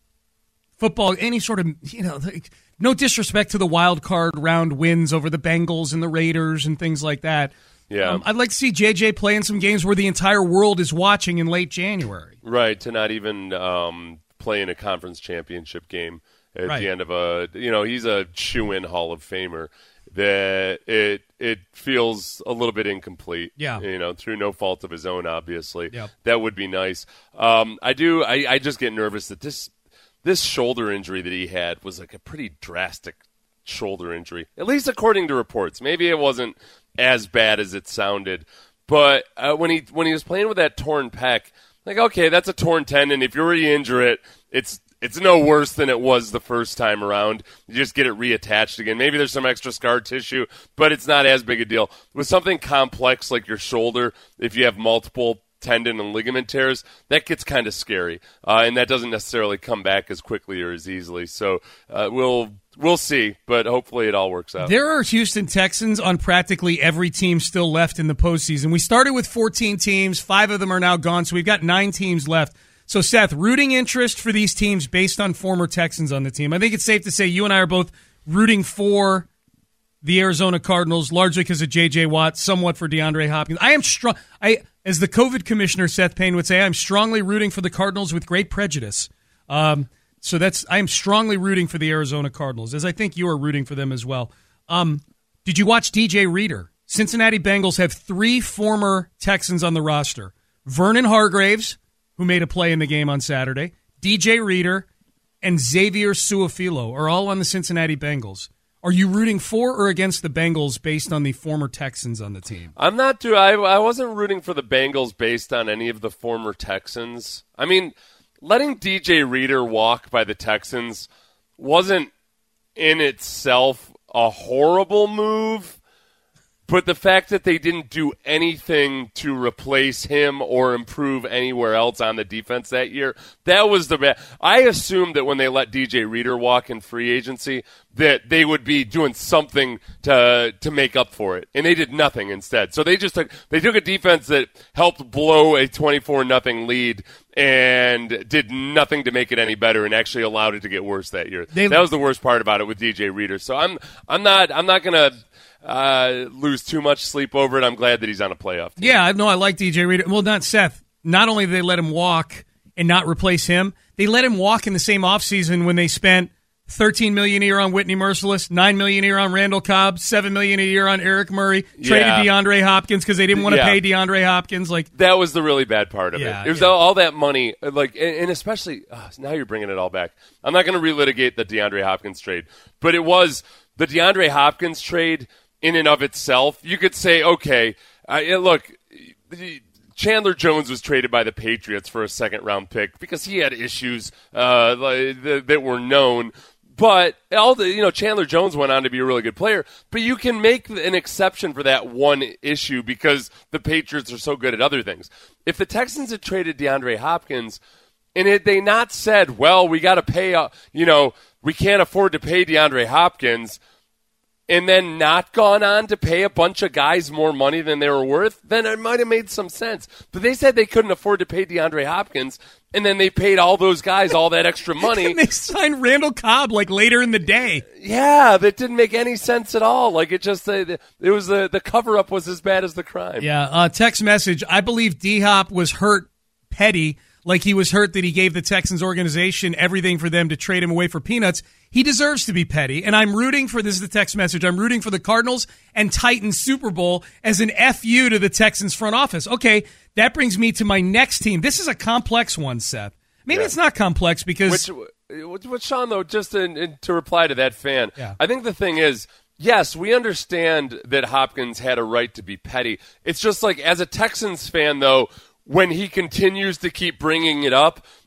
football, any sort of, you know, like, no disrespect to the wild card round wins over the Bengals and the Raiders and things like that. Yeah, um, I'd like to see J J play in some games where the entire world is watching in late January. Right, to not even um, play in a conference championship game at right. the end of a, you know, he's a shoe-in Hall of Famer. That it it feels a little bit incomplete. Yeah, you know, through no fault of his own, obviously. Yep. That would be nice. Um, I do. I, I just get nervous that this this shoulder injury that he had was like a pretty drastic shoulder injury, at least according to reports. Maybe it wasn't as bad as it sounded, but uh, when he when he was playing with that torn pec, like, okay, that's a torn tendon. If you already injure it, it's it's no worse than it was the first time around. You just get it reattached again. Maybe there's some extra scar tissue, but it's not as big a deal. With something complex like your shoulder, if you have multiple tendon and ligament tears, that gets kind of scary, uh, and that doesn't necessarily come back as quickly or as easily. So uh, we'll we'll see, but hopefully it all works out. There are Houston Texans on practically every team still left in the postseason. We started with fourteen teams. Five of them are now gone, so we've got nine teams left. So, Seth, rooting interest for these teams based on former Texans on the team. I think it's safe to say you and I are both rooting for the Arizona Cardinals, largely because of J J. Watt, somewhat for DeAndre Hopkins. I am strong. I, as the COVID commissioner, Seth Payne, would say, I'm strongly rooting for the Cardinals with great prejudice. Um, so that's I am strongly rooting for the Arizona Cardinals, as I think you are rooting for them as well. Um, did you watch D J Reader? Cincinnati Bengals have three former Texans on the roster. Vernon Hargraves, who made a play in the game on Saturday, D J Reader, and Xavier Su'a-Filo are all on the Cincinnati Bengals. Are you rooting for or against the Bengals based on the former Texans on the team? I'm not too. I, I wasn't rooting for the Bengals based on any of the former Texans. I mean, letting D J Reader walk by the Texans wasn't in itself a horrible move. But the fact that they didn't do anything to replace him or improve anywhere else on the defense that year, that was the bad. I assumed that when they let D J Reader walk in free agency, that they would be doing something to to make up for it, and they did nothing instead. So they just took they took a defense that helped blow a twenty-four nothing lead and did nothing to make it any better, and actually allowed it to get worse that year. They, that was the worst part about it with D J Reader. So I'm I'm not I'm not gonna. Uh, lose too much sleep over it. I'm glad that he's on a playoff team. Yeah, no, I like D J Reader. Well, not Seth. Not only did they let him walk and not replace him, they let him walk in the same offseason when they spent thirteen million dollars a year on Whitney Merciless, nine million dollars a year on Randall Cobb, seven million dollars a year on Eric Murray, traded yeah. DeAndre Hopkins because they didn't want to yeah. pay DeAndre Hopkins. Like that was the really bad part of yeah, it. It was yeah. all, all that money, like, and, and especially uh, now you're bringing it all back. I'm not going to relitigate the DeAndre Hopkins trade, but it was the DeAndre Hopkins trade. In and of itself, you could say, okay, uh, look, Chandler Jones was traded by the Patriots for a second-round pick because he had issues uh, that were known. But all the, you know, Chandler Jones went on to be a really good player. But you can make an exception for that one issue because the Patriots are so good at other things. If the Texans had traded DeAndre Hopkins, and had they not said, well, we got to pay, uh, you know, we can't afford to pay DeAndre Hopkins, and then not gone on to pay a bunch of guys more money than they were worth, then it might have made some sense. But they said they couldn't afford to pay DeAndre Hopkins, and then they paid all those guys all that extra money. And they signed Randall Cobb like later in the day. Yeah, that didn't make any sense at all. Like it just, it was the the cover up was as bad as the crime. Yeah. Uh, text message: I believe D Hop was hurt petty, like he was hurt that he gave the Texans organization everything for them to trade him away for peanuts. He deserves to be petty, and I'm rooting for, this is the text message, I'm rooting for the Cardinals and Titans Super Bowl as an F U to the Texans front office. Okay, that brings me to my next team. This is a complex one, Seth. Maybe yeah. it's not complex because... Which, which Sean, though, just in, in, to reply to that fan, yeah. I think the thing is, yes, we understand that Hopkins had a right to be petty. It's just like, as a Texans fan, though, when he continues to keep bringing it up,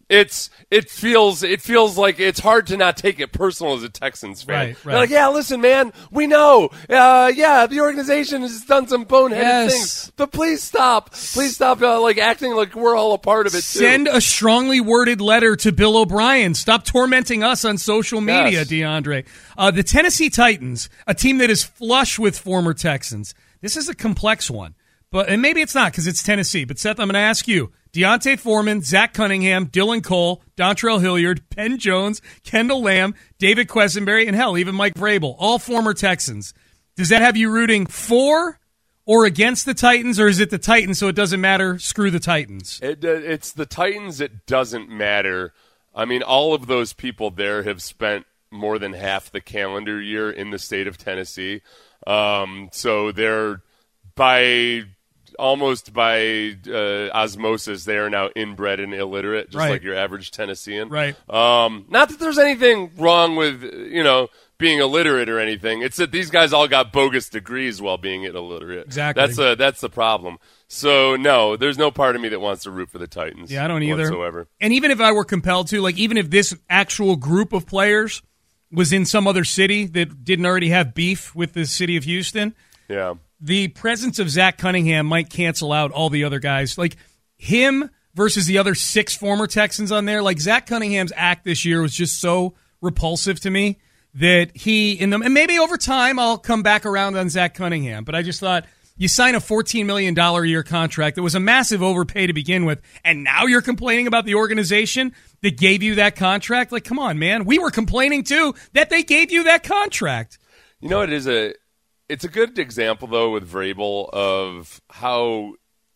It's it feels it feels like it's hard to not take it personal as a Texans fan. Right, right. They're like, yeah, listen, man, we know. Uh, yeah, the organization has done some boneheaded Yes. things, but please stop. Please stop uh, like acting like we're all a part of it, too. Send a strongly worded letter to Bill O'Brien. Stop tormenting us on social media, Yes. DeAndre. Uh, the Tennessee Titans, a team that is flush with former Texans. This is a complex one, but and maybe it's not because it's Tennessee. But Seth, I'm going to ask you. Deontay Foreman, Zach Cunningham, Dylan Cole, Dontrell Hilliard, Penn Jones, Kendall Lamb, David Quessenberry, and hell, even Mike Vrabel, all former Texans. Does that have you rooting for or against the Titans, or is it the Titans so it doesn't matter, screw the Titans? It, uh, it's the Titans, it doesn't matter. I mean, all of those people there have spent more than half the calendar year in the state of Tennessee. Um, so they're by... Almost by uh, osmosis, they are now inbred and illiterate, just Right. like your average Tennessean. Right. Um, not that there's anything wrong with, you know, being illiterate or anything. It's that these guys all got bogus degrees while being illiterate. Exactly. That's a, that's the problem. So, no, there's no part of me that wants to root for the Titans. Yeah, I don't either. Whatsoever. And even if I were compelled to, like even if this actual group of players was in some other city that didn't already have beef with the city of Houston, Yeah. the presence of Zach Cunningham might cancel out all the other guys. Like him versus the other six former Texans on there. Like Zach Cunningham's act this year was just so repulsive to me that he in them. And maybe over time I'll come back around on Zach Cunningham. But I just thought you sign a fourteen million dollars a year contract that was a massive overpay to begin with, and now you're complaining about the organization that gave you that contract. Like, come on, man. We were complaining too that they gave you that contract. You know, it is a it's a good example though with Vrabel of how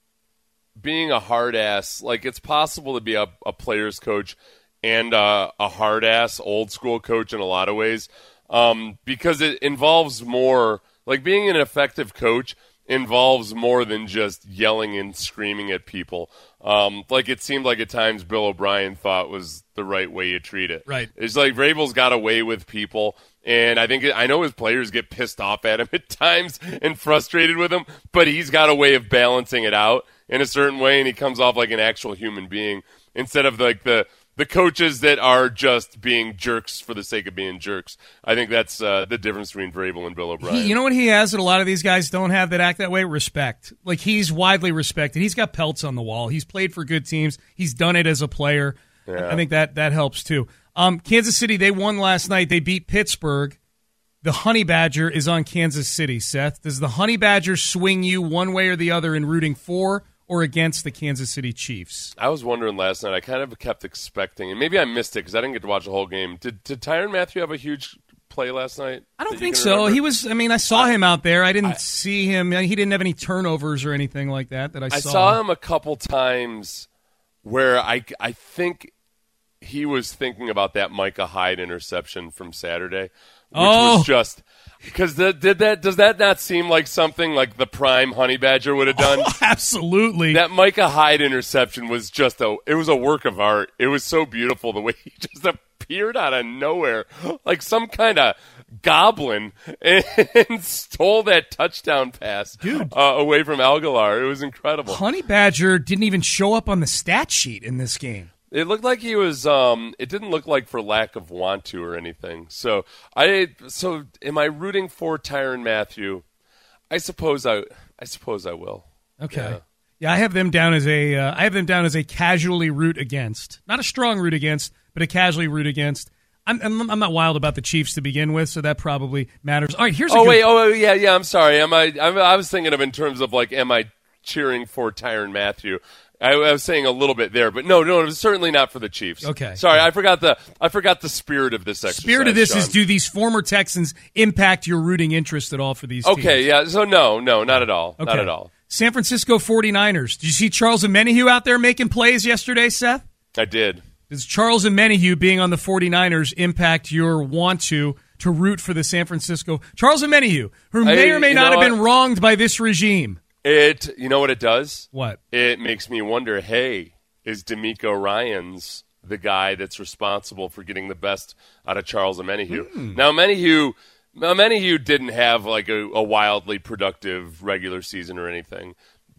being a hard ass, like it's possible to be a, a player's coach and uh, a hard ass old school coach in a lot of ways, um, because it involves more. Like being an effective coach involves more than just yelling and screaming at people. Um, like it seemed like at times Bill O'Brien thought was the right way you treat it. Right. It's like Vrabel's got away with people. And I think I know his players get pissed off at him at times and frustrated with him, but he's got a way of balancing it out in a certain way, and he comes off like an actual human being instead of like the the coaches that are just being jerks for the sake of being jerks. I think that's uh, the difference between Vrabel and Bill O'Brien. He, you know what he has that a lot of these guys don't have that act that way? Respect. Like he's widely respected. He's got pelts on the wall. He's played for good teams. He's done it as a player. Yeah. I think that that helps too. Um, Kansas City, they won last night. They beat Pittsburgh. The Honey Badger is on Kansas City, Seth. Does the Honey Badger swing you one way or the other in rooting for or against the Kansas City Chiefs? I was wondering last night. I kind of kept expecting, and maybe I missed it because I didn't get to watch the whole game. Did, did Tyrann Mathieu have a huge play last night? I don't that you think can so. remember? He was, I mean, I saw him out there. I didn't I- see him. He didn't have any turnovers or anything like that that I, I saw. saw him a couple times where I, I think he was thinking about that Micah Hyde interception from Saturday, which Oh. was just because did that does that not seem like something like the prime Honey Badger would have done? Oh, absolutely. That Micah Hyde interception was just a it was a work of art. It was so beautiful the way he just appeared out of nowhere like some kind of goblin and, and stole that touchdown pass Dude. Uh, away from Algalar. It was incredible. Honey Badger didn't even show up on the stat sheet in this game. It looked like he was. Um, it didn't look like for lack of want to or anything. So I. So am I rooting for Tyrann Mathieu? I suppose I. I suppose I will. Okay. Yeah. Yeah, I have them down as a. Uh, I have them down as a casually root against, not a strong root against, but a casually root against. I'm, I'm, I'm not wild about the Chiefs to begin with, so that probably matters. All right, here's. A Oh good, wait. Oh yeah. Yeah. I'm sorry. Am I? I'm, I was thinking of in terms of like, am I cheering for Tyrann Mathieu? I, I was saying a little bit there, but no, no, it was certainly not for the Chiefs. Okay. Sorry, I forgot the I forgot the spirit of this exercise. Spirit of this Sean. is: do these former Texans impact your rooting interest at all for these teams? Okay, yeah. So no, no, not at all. Okay. Not at all. San Francisco forty-niners. Did you see Charles Omenihu out there making plays yesterday, Seth? I did. Does Charles Omenihu being on the forty-niners impact your want to to root for the San Francisco? Charles Omenihu, who may I- or may you not know have been what? wronged by this regime. It, you know what it does? What? It makes me wonder, hey, is D'Amico Ryans the guy that's responsible for getting the best out of Charles Omenihu? Hmm. Now, Omenihu, Omenihu didn't have like a, a wildly productive regular season or anything,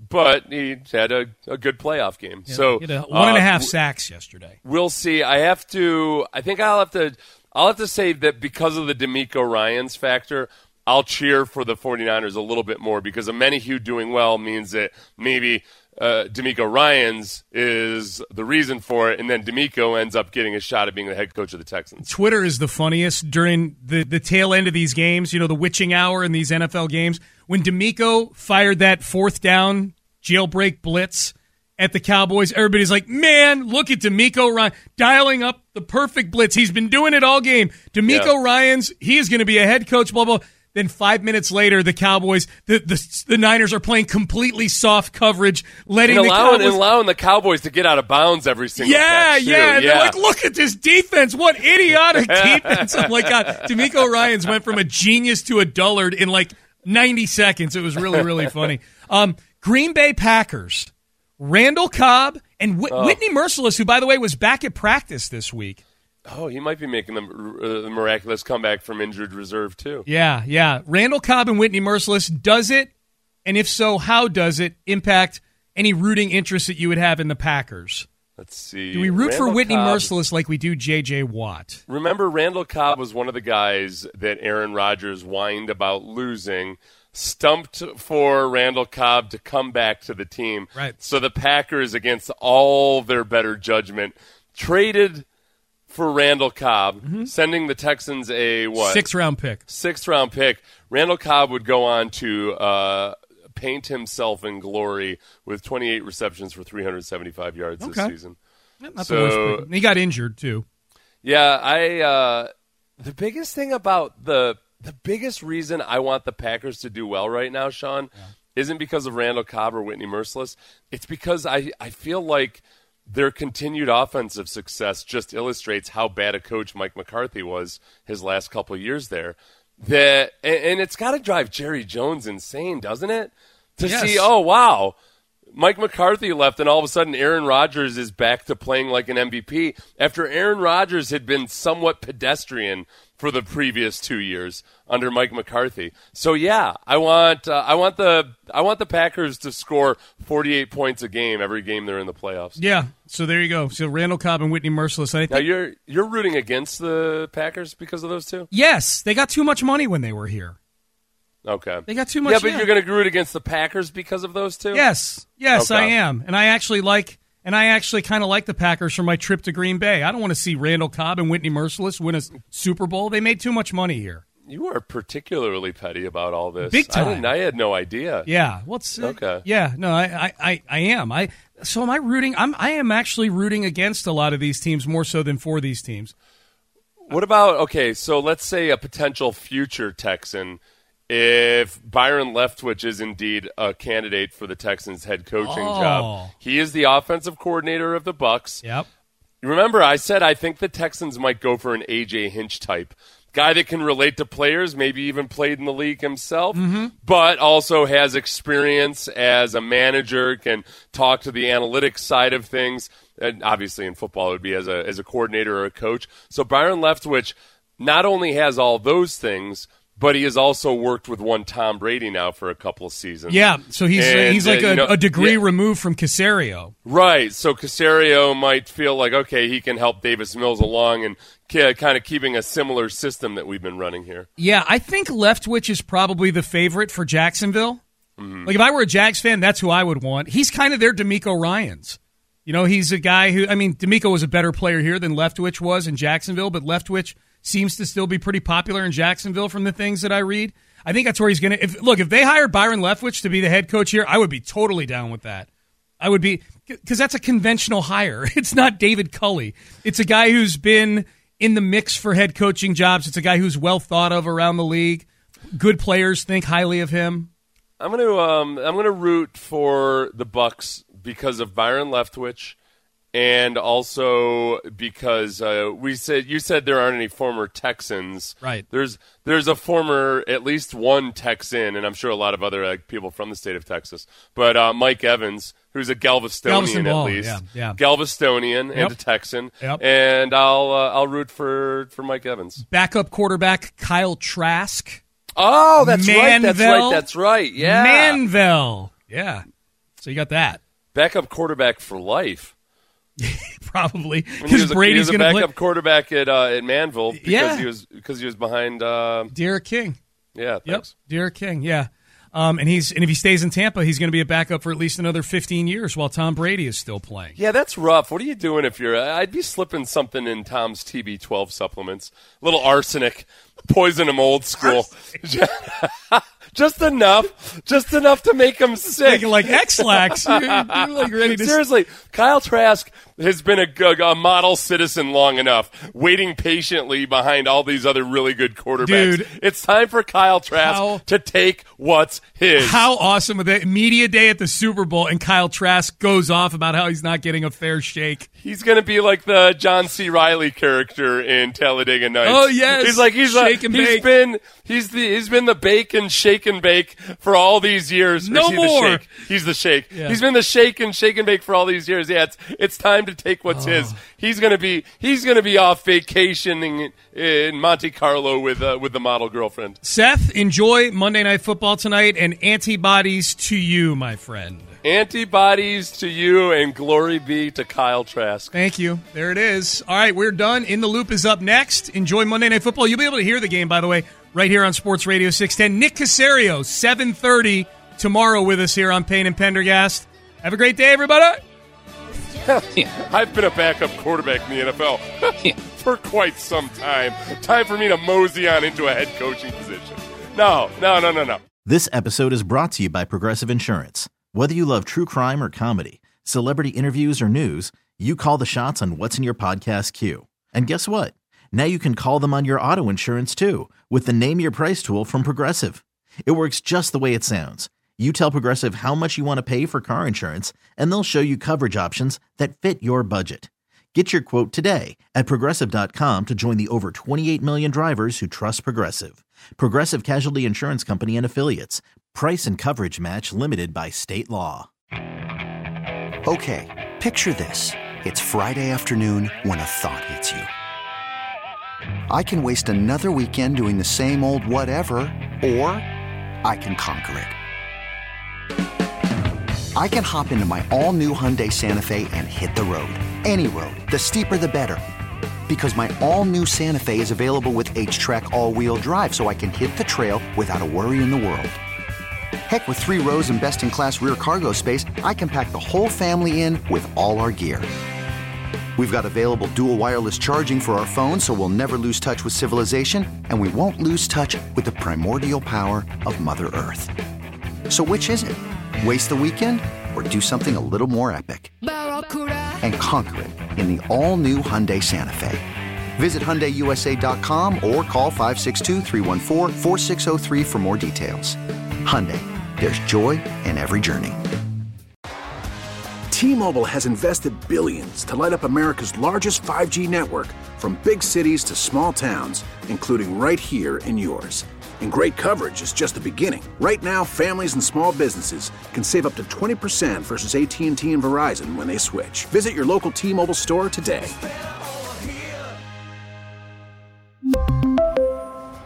but he had a, a good playoff game. Yeah, so he had a one and a half uh, sacks yesterday. We'll see. I have to. I think I'll have to. I'll have to say that because of the D'Amico Ryans factor, I'll cheer for the 49ers a little bit more because Omenihu doing well means that maybe uh, D'Amico Ryans is the reason for it, and then D'Amico ends up getting a shot at being the head coach of the Texans. Twitter is the funniest during the, the tail end of these games, you know, the witching hour in these N F L games. When D'Amico fired that fourth down jailbreak blitz at the Cowboys, everybody's like, man, look at D'Amico Ryan dialing up the perfect blitz. He's been doing it all game. D'Amico yeah. Ryans, he is going to be a head coach, blah, blah. Then five minutes later, the Cowboys, the the, the Niners are playing completely soft coverage, letting and allowing, the Cowboys... And allowing the Cowboys to get out of bounds every single yeah, catch, Yeah, yeah. They're like, look at this defense. What idiotic defense. I'm like, God, D'Amico Ryans went from a genius to a dullard in like ninety seconds. It was really, really funny. Um, Green Bay Packers, Randall Cobb, and Whit- oh. Whitney Mercilus, who, by the way, was back at practice this week. Oh, he might be making the, uh, the miraculous comeback from injured reserve, too. Yeah, yeah. Randall Cobb and Whitney Mercilus, does it, and if so, how does it impact any rooting interest that you would have in the Packers? Let's see. Do we root Randall for Whitney Cobb, Mercilus like we do J J. Watt? Remember, Randall Cobb was one of the guys that Aaron Rodgers whined about losing, stumped for Randall Cobb to come back to the team. Right. So the Packers, against all their better judgment, traded for Randall Cobb, mm-hmm. sending the Texans a what? Sixth round pick. Sixth round pick. Randall Cobb would go on to uh, paint himself in glory with twenty-eight receptions for three hundred seventy-five yards okay. this season. Yeah, not so, the worst pick. He got injured too. Yeah, I. Uh, the biggest thing about the the biggest reason I want the Packers to do well right now, Sean, yeah. isn't because of Randall Cobb or Whitney Mercilus. It's because I I feel like their continued offensive success just illustrates how bad a coach Mike McCarthy was his last couple of years there. That and, and it's got to drive Jerry Jones insane, doesn't it? To yes. see, oh, wow, Mike McCarthy left, and all of a sudden Aaron Rodgers is back to playing like an M V P after Aaron Rodgers had been somewhat pedestrian for the previous two years under Mike McCarthy. So yeah, I want uh, I want the I want the Packers to score forty-eight points a game every game they're in the playoffs. Yeah, so there you go. So Randall Cobb and Whitney Mercilus. I think now you're you're rooting against the Packers because of those two? Yes, they got too much money when they were here. Okay. They got too much. Yeah, but yeah. you're going to root against the Packers because of those two? Yes, yes, okay. I am, and I actually like. And I actually kind of like the Packers for my trip to Green Bay. I don't want to see Randall Cobb and Whitney Mercilus win a Super Bowl. They made too much money here. You are particularly petty about all this. Big time. I, didn't, I had no idea. Yeah. What's uh, okay? Yeah. No, I, I, I am. I so am I rooting. I'm. I am actually rooting against a lot of these teams more so than for these teams. What about okay? So let's say a potential future Texan. If Byron Leftwich is indeed a candidate for the Texans' head coaching oh. job, he is the offensive coordinator of the Bucs. Yep. Remember, I said I think the Texans might go for an A J Hinch type guy that can relate to players, maybe even played in the league himself, mm-hmm. but also has experience as a manager, can talk to the analytics side of things. And obviously, in football, it would be as a as a coordinator or a coach. So Byron Leftwich not only has all those things, but he has also worked with one Tom Brady now for a couple of seasons. Yeah, so he's and, he's like uh, a, you know, a degree yeah. removed from Caserio. Right, so Caserio might feel like, okay, he can help Davis Mills along and k- kind of keeping a similar system that we've been running here. Yeah, I think Leftwich is probably the favorite for Jacksonville. Mm-hmm. Like if I were a Jags fan, that's who I would want. He's kind of their D'Amico Ryans. You know, he's a guy who, I mean, D'Amico was a better player here than Leftwich was in Jacksonville, but Leftwich seems to still be pretty popular in Jacksonville from the things that I read. I think that's where he's going to – look, if they hired Byron Leftwich to be the head coach here, I would be totally down with that. I would be – because that's a conventional hire. It's not David Culley. It's a guy who's been in the mix for head coaching jobs. It's a guy who's well thought of around the league. Good players think highly of him. I'm going to um, I'm going to root for the Bucs because of Byron Leftwich. And also because uh, we said you said there aren't any former Texans. Right. There's there's a former, at least one Texan, and I'm sure a lot of other uh, people from the state of Texas. But uh, Mike Evans, who's a Galvestonian Galveston at ball, least, yeah, yeah. Galvestonian Yep. and a Texan. Yep. And I'll uh, I'll root for, for Mike Evans. Backup quarterback Kyle Trask. Oh, that's Manville. right. That's right. That's right. Yeah. Manville. Yeah. So you got that. Backup quarterback for life. Probably because because Brady's going to backup play. quarterback at uh, at Manville because Yeah. he was because he was behind uh, Derek King. Yeah, Yep, thanks. Derek King. Yeah, um, and he's and if he stays in Tampa, he's going to be a backup for at least another fifteen years while Tom Brady is still playing. Yeah, that's rough. What are you doing if you're? I'd be slipping something in Tom's T B twelve supplements. A little arsenic, poison him old school. Just enough, just enough to make him sick. Taking like X-Lax. You're, you're like ready to Seriously, Kyle Trask has been a, a model citizen long enough, waiting patiently behind all these other really good quarterbacks. Dude. It's time for Kyle Trask How- to take what's his. How awesome with that media day at the Super Bowl, and Kyle Trask goes off about how he's not getting a fair shake. He's going to be like the John C. Reilly character in Talladega Nights. Oh, yes. He's like he's Shake a, and he's bake. been he's the he's been the bake and shake and bake for all these years. Or No is he the more. shake? He's the shake. Yeah. He's been the shake and shake and bake for all these years. Yeah, it's it's time to take what's Oh. his. He's going to be he's going to be off vacationing in Monte Carlo with uh, with the model girlfriend. Seth, enjoy Monday Night Football tonight, and antibodies to you, my friend. Antibodies to you, and glory be to Kyle Trask. Thank you. There it is. All right, we're done. In the Loop is up next. Enjoy Monday Night Football. You'll be able to hear the game, by the way, right here on Sports Radio six ten. Nick Caserio, seven thirty tomorrow with us here on Payne and Pendergast. Have a great day, everybody. I've been a backup quarterback in the N F L for quite some time. Time for me to mosey on into a head coaching position. No, no, no, no, no. This episode is brought to you by Progressive Insurance. Whether you love true crime or comedy, celebrity interviews or news, you call the shots on what's in your podcast queue. And guess what? Now you can call them on your auto insurance too with the Name Your Price tool from Progressive. It works just the way it sounds. You tell Progressive how much you want to pay for car insurance, and they'll show you coverage options that fit your budget. Get your quote today at Progressive dot com to join the over twenty-eight million drivers who trust Progressive. Progressive Casualty Insurance Company and Affiliates. Price and coverage match limited by state law. Okay, picture this. It's Friday afternoon when a thought hits you. I can waste another weekend doing the same old whatever, or I can conquer it. I can hop into my all-new Hyundai Santa Fe and hit the road. Any road. The steeper, the better. Because my all-new Santa Fe is available with H-Track all-wheel drive, so I can hit the trail without a worry in the world. Heck, with three rows and best-in-class rear cargo space, I can pack the whole family in with all our gear. We've got available dual wireless charging for our phones, so we'll never lose touch with civilization, and we won't lose touch with the primordial power of Mother Earth. So which is it? Waste the weekend or do something a little more epic? And conquer it in the all-new Hyundai Santa Fe. Visit Hyundai U S A dot com or call five six two, three one four, four six zero three for more details. Hyundai, there's joy in every journey. T-Mobile has invested billions to light up America's largest five G network, from big cities to small towns, including right here in yours. And great coverage is just the beginning. Right now, families and small businesses can save up to twenty percent versus A T and T and Verizon when they switch. Visit your local T-Mobile store today.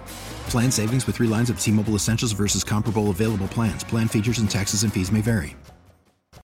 Plan savings with three lines of T-Mobile Essentials versus comparable available plans. Plan features and taxes and fees may vary.